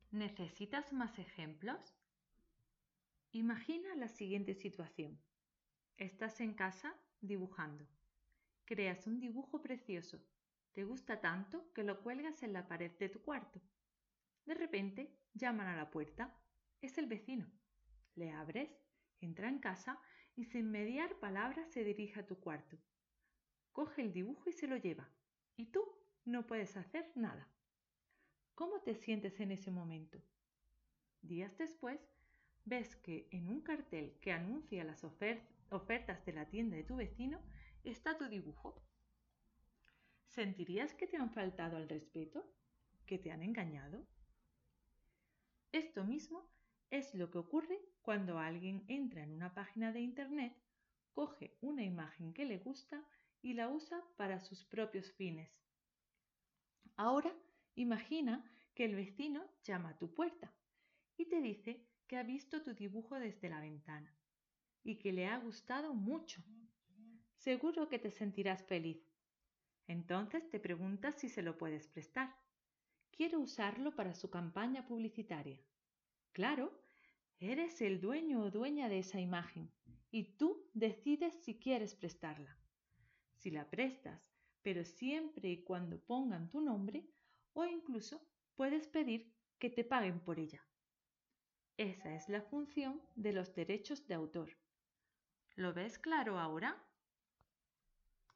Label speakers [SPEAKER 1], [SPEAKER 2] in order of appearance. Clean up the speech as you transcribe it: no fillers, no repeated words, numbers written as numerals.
[SPEAKER 1] ¿Necesitas más ejemplos? Imagina la siguiente situación. Estás en casa dibujando. Creas un dibujo precioso. Te gusta tanto que lo cuelgas en la pared de tu cuarto. De repente llaman a la puerta. Es el vecino. Le abres, entra en casa y sin mediar palabra se dirige a tu cuarto. Coge el dibujo y se lo lleva. Y tú no puedes hacer nada. ¿Cómo te sientes en ese momento? Días después, ves que en un cartel que anuncia las ofertas de la tienda de tu vecino está tu dibujo. ¿Sentirías que te han faltado al respeto? ¿Que te han engañado? Esto mismo es lo que ocurre cuando alguien entra en una página de internet, coge una imagen que le gusta y la usa para sus propios fines. Ahora imagina que el vecino llama a tu puerta y te dice que ha visto tu dibujo desde la ventana y que le ha gustado mucho. Seguro que te sentirás feliz. Entonces te preguntas si se lo puedes prestar. Quiero usarlo para su campaña publicitaria. Claro, eres el dueño o dueña de esa imagen y tú decides si quieres prestarla. Si la prestas, pero siempre y cuando pongan tu nombre, o incluso puedes pedir que te paguen por ella. Esa es la función de los derechos de autor. ¿Lo ves claro ahora?